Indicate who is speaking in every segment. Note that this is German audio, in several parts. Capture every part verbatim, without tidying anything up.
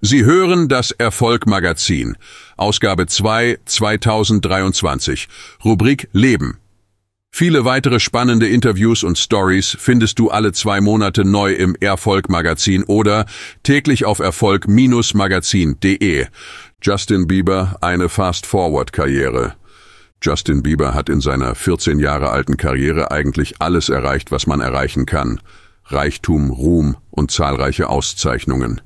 Speaker 1: Sie hören das Erfolg-Magazin, Ausgabe zwei, zweitausenddreiundzwanzig, Rubrik Leben. Viele weitere spannende Interviews und Stories findest du alle zwei Monate neu im Erfolg-Magazin oder täglich auf erfolg Magazin punkt de. Justin Bieber, eine Fast-Forward-Karriere. Justin Bieber hat in seiner vierzehn Jahre alten Karriere eigentlich alles erreicht, was man erreichen kann. Reichtum, Ruhm und zahlreiche Auszeichnungen.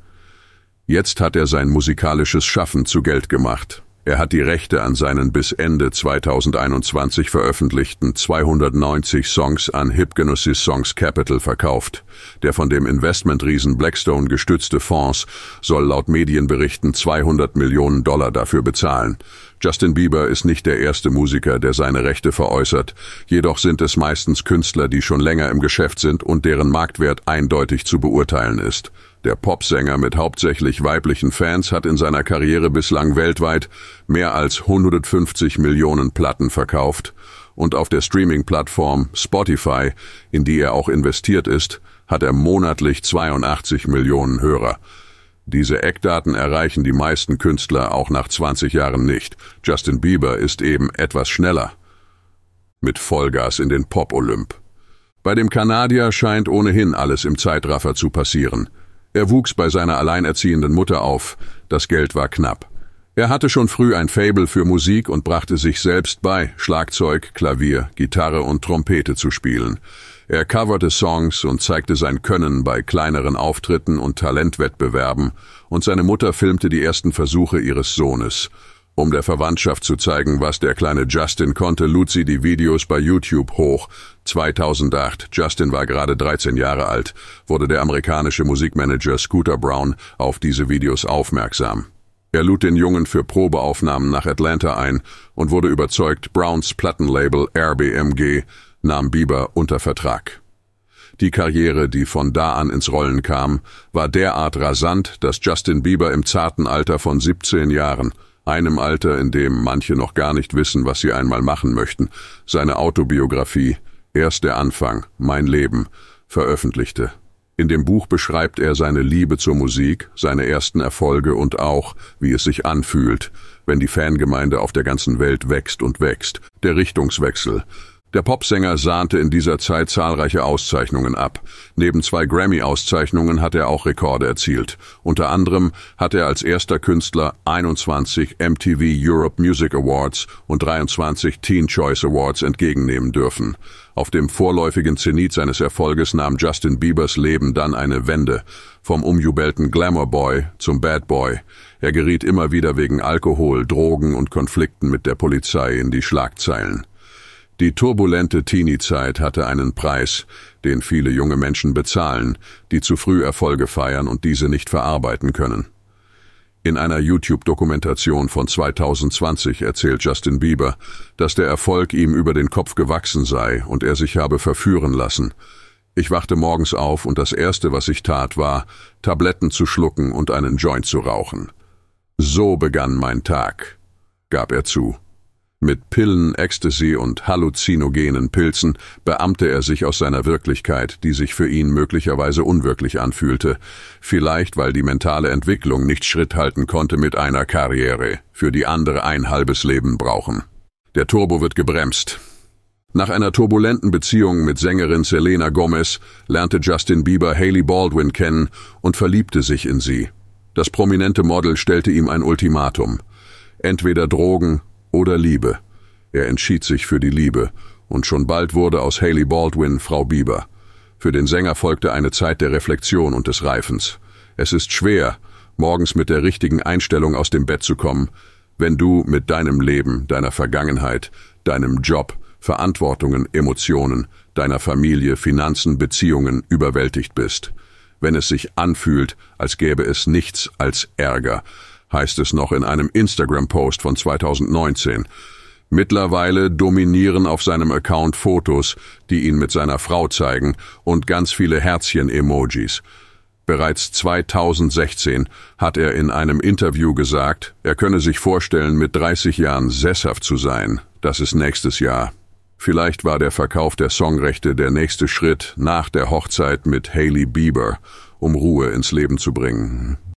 Speaker 1: Jetzt hat er sein musikalisches Schaffen zu Geld gemacht. Er hat die Rechte an seinen bis Ende zweitausendeinundzwanzig veröffentlichten zweihundertneunzig Songs an Hipgnosis Songs Capital verkauft. Der von dem Investmentriesen Blackstone gestützte Fonds soll laut Medienberichten zweihundert Millionen Dollar dafür bezahlen. Justin Bieber ist nicht der erste Musiker, der seine Rechte veräußert. Jedoch sind es meistens Künstler, die schon länger im Geschäft sind und deren Marktwert eindeutig zu beurteilen ist. Der Popsänger mit hauptsächlich weiblichen Fans hat in seiner Karriere bislang weltweit mehr als hundertfünfzig Millionen Platten verkauft und auf der Streaming-Plattform Spotify, in die er auch investiert ist, hat er monatlich zweiundachtzig Millionen Hörer. Diese Eckdaten erreichen die meisten Künstler auch nach zwanzig Jahren nicht. Justin Bieber ist eben etwas schneller. Mit Vollgas in den Pop-Olymp. Bei dem Kanadier scheint ohnehin alles im Zeitraffer zu passieren. Er wuchs bei seiner alleinerziehenden Mutter auf. Das Geld war knapp. Er hatte schon früh ein Faible für Musik und brachte sich selbst bei, Schlagzeug, Klavier, Gitarre und Trompete zu spielen. Er coverte Songs und zeigte sein Können bei kleineren Auftritten und Talentwettbewerben, und seine Mutter filmte die ersten Versuche ihres Sohnes. Um der Verwandtschaft zu zeigen, was der kleine Justin konnte, lud sie die Videos bei YouTube hoch. zweitausendacht, Justin war gerade dreizehn Jahre alt, wurde der amerikanische Musikmanager Scooter Braun auf diese Videos aufmerksam. Er lud den Jungen für Probeaufnahmen nach Atlanta ein und wurde überzeugt, Browns Plattenlabel R B M G nahm Bieber unter Vertrag. Die Karriere, die von da an ins Rollen kam, war derart rasant, dass Justin Bieber im zarten Alter von siebzehn Jahren, einem Alter, in dem manche noch gar nicht wissen, was sie einmal machen möchten, seine Autobiografie »Erst der Anfang, mein Leben« veröffentlichte. In dem Buch beschreibt er seine Liebe zur Musik, seine ersten Erfolge und auch, wie es sich anfühlt, wenn die Fangemeinde auf der ganzen Welt wächst und wächst, der Richtungswechsel. Der Popsänger sahnte in dieser Zeit zahlreiche Auszeichnungen ab. Neben zwei Grammy-Auszeichnungen hat er auch Rekorde erzielt. Unter anderem hat er als erster Künstler einundzwanzig M T V Europe Music Awards und dreiundzwanzig Teen Choice Awards entgegennehmen dürfen. Auf dem vorläufigen Zenit seines Erfolges nahm Justin Biebers Leben dann eine Wende. Vom umjubelten Glamour Boy zum Bad Boy. Er geriet immer wieder wegen Alkohol, Drogen und Konflikten mit der Polizei in die Schlagzeilen. Die turbulente Teenie-Zeit hatte einen Preis, den viele junge Menschen bezahlen, die zu früh Erfolge feiern und diese nicht verarbeiten können. In einer YouTube-Dokumentation von zweitausendzwanzig erzählt Justin Bieber, dass der Erfolg ihm über den Kopf gewachsen sei und er sich habe verführen lassen. Ich wachte morgens auf und das Erste, was ich tat, war, Tabletten zu schlucken und einen Joint zu rauchen. So begann mein Tag, gab er zu. Mit Pillen, Ecstasy und halluzinogenen Pilzen beamte er sich aus seiner Wirklichkeit, die sich für ihn möglicherweise unwirklich anfühlte, vielleicht weil die mentale Entwicklung nicht Schritt halten konnte mit einer Karriere, für die andere ein halbes Leben brauchen. Der Turbo wird gebremst. Nach einer turbulenten Beziehung mit Sängerin Selena Gomez lernte Justin Bieber Hailey Baldwin kennen und verliebte sich in sie. Das prominente Model stellte ihm ein Ultimatum: entweder Drogen oder Liebe. Er entschied sich für die Liebe, und schon bald wurde aus Hailey Baldwin Frau Bieber. Für den Sänger folgte eine Zeit der Reflexion und des Reifens. Es ist schwer, morgens mit der richtigen Einstellung aus dem Bett zu kommen, wenn du mit deinem Leben, deiner Vergangenheit, deinem Job, Verantwortungen, Emotionen, deiner Familie, Finanzen, Beziehungen überwältigt bist. Wenn es sich anfühlt, als gäbe es nichts als Ärger, heißt es noch in einem Instagram-Post von zweitausendneunzehn. Mittlerweile dominieren auf seinem Account Fotos, die ihn mit seiner Frau zeigen, und ganz viele Herzchen-Emojis. Bereits zweitausendsechzehn hat er in einem Interview gesagt, er könne sich vorstellen, mit dreißig Jahren sesshaft zu sein. Das ist nächstes Jahr. Vielleicht war der Verkauf der Songrechte der nächste Schritt nach der Hochzeit mit Hailey Bieber, um Ruhe ins Leben zu bringen.